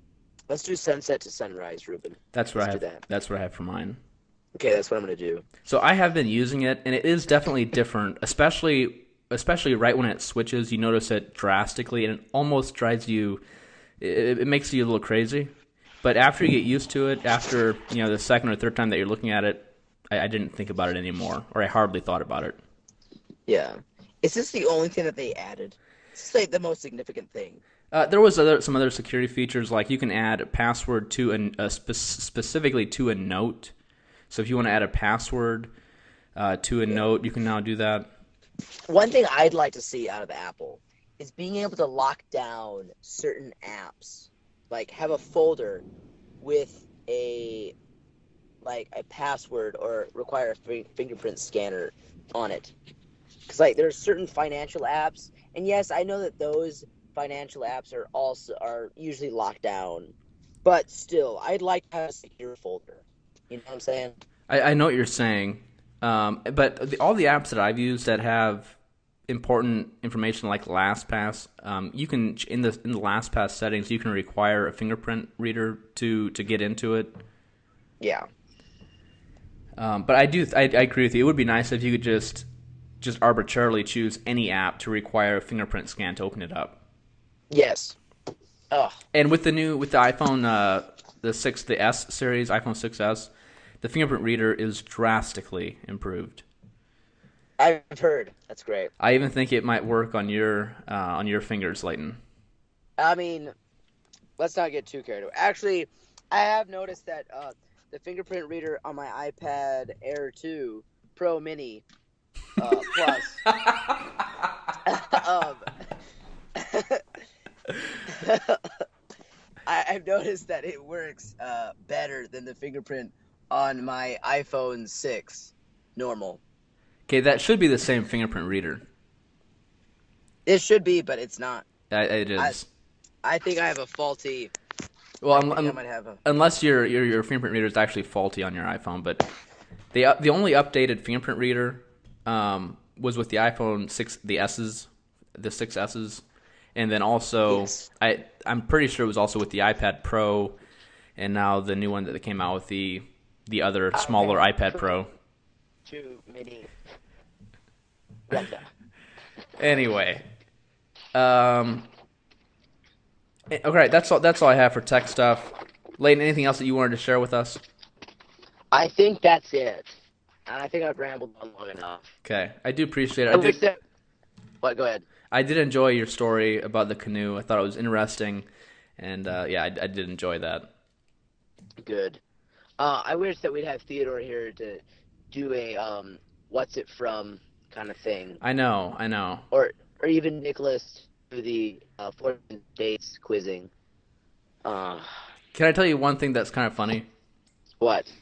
Let's do sunset to sunrise, Ruben. That's what Let's I do have. that. That's what I have for mine. Okay, that's what I'm going to do. So I have been using it, and it is definitely different, especially especially right when it switches. You notice it drastically, and it almost drives you. It, it makes you a little crazy. But after you get used to it, after you know the second or third time that you're looking at it, I, I didn't think about it anymore, or I hardly thought about it. Yeah. Is this the only thing that they added? This is like the most significant thing. Uh, there was other, some other security features, like you can add a password to an, a spe- specifically to a note. So if you want to add a password uh, to a yeah. note, you can now do that. One thing I'd like to see out of Apple is being able to lock down certain apps, like have a folder with a like a password or require a fingerprint scanner on it. Because like there are certain financial apps, and yes, I know that those financial apps are also are usually locked down, but still, I'd like to have a secure folder. You know what I'm saying? I, I know what you're saying, um, but the, all the apps that I've used that have important information like LastPass, um, you can in the in the LastPass settings you can require a fingerprint reader to, to get into it. Yeah. Um, but I do I, I agree with you. It would be nice if you could just just arbitrarily choose any app to require a fingerprint scan to open it up. Yes. Oh. And with the new with the iPhone uh, the six the S series, iPhone six S, the fingerprint reader is drastically improved. I've heard. That's great. I even think it might work on your uh, on your fingers, Leighton. I mean, let's not get too carried away. Actually, I have noticed that uh, the fingerprint reader on my iPad Air two Pro Mini uh, Plus um, I, I've noticed that it works uh, better than the fingerprint on my iPhone six normal. Okay, that should be the same fingerprint reader. It should be, but it's not. I, it is. I, I think I have a faulty. Well, I I'm, I'm, I might have a... unless your, your your fingerprint reader is actually faulty on your iPhone, but the the only updated fingerprint reader um, was with the iPhone six, the S's, the six S's, and then also yes. I I'm pretty sure it was also with the iPad Pro, and now the new one that they came out with the the other smaller iPad, iPad Pro. Two mini. Anyway, um, okay, that's all. That's all I have for tech stuff. Leighton, anything else that you wanted to share with us? I think that's it. And I think I've rambled on long enough. Okay, I do appreciate it. I I did, that... What? Go ahead. I did enjoy your story about the canoe. I thought it was interesting, and uh, yeah, I, I did enjoy that. Good. Uh, I wish that we'd have Theodore here to do a um, "What's it from?" kind of thing. I know, I know. Or or even Nicholas do the uh, fourteen dates quizzing. Uh, Can I tell you one thing that's kind of funny? What?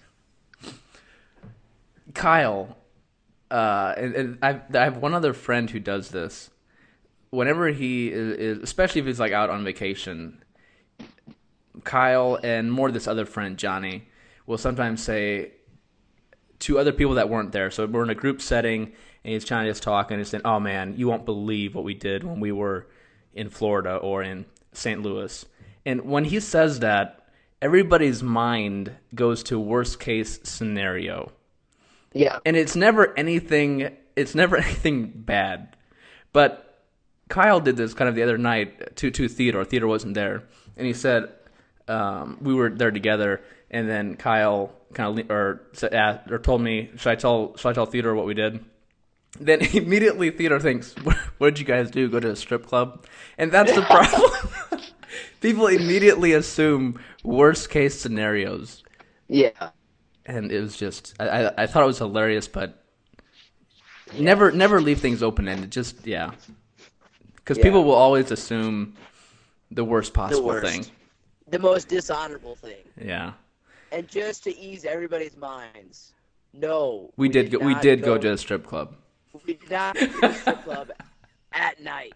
Kyle, uh, and, and I've, I have one other friend who does this. Whenever he is, is, especially if he's like out on vacation, Kyle and more this other friend, Johnny, will sometimes say to other people that weren't there. So we're in a group setting, and he's trying to just talk, and he's saying, "Oh man, you won't believe what we did when we were in Florida or in Saint Louis." And when he says that, everybody's mind goes to worst case scenario. Yeah. And it's never anything. It's never anything bad. But Kyle did this kind of the other night to to Theodore. Theodore wasn't there, and he said um, we were there together. And then Kyle kind of or asked, or told me, "Should I tell Should I tell Theodore what we did?" Then immediately Theodore thinks, "What did you guys do? Go to a strip club?" And that's the problem. People immediately assume worst case scenarios. Yeah. And it was just, I, I, I thought it was hilarious, but yeah. never never leave things open ended. Just yeah, because yeah. people will always assume the worst possible the worst. thing, the most dishonorable thing. Yeah. And just to ease everybody's minds, no, we, we did, did go, we did go, go to a strip club. We did not go to a strip club at night.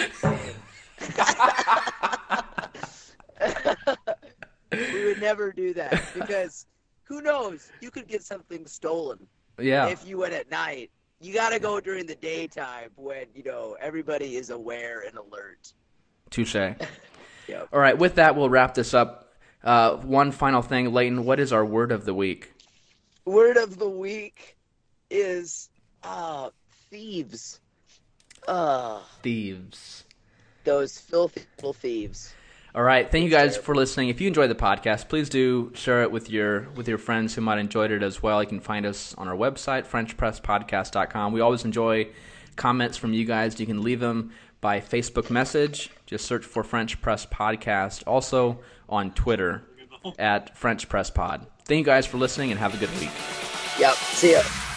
We would never do that because who knows? You could get something stolen. Yeah. If you went at night, you got to go during the daytime when you know everybody is aware and alert. Touche. Yep. All right. With that, we'll wrap this up. Uh, one final thing, Leighton, what is our word of the week? Word of the week is uh, thieves. Uh, Thieves. Those filthy little thieves. All right, thank you guys for listening. If you enjoyed the podcast, please do share it with your with your friends who might enjoyed it as well. You can find us on our website, french press podcast dot com. We always enjoy comments from you guys. You can leave them by Facebook message. Just search for French Press Podcast. Also on Twitter at French Press Pod. Thank you guys for listening and have a good week. Yep, see ya.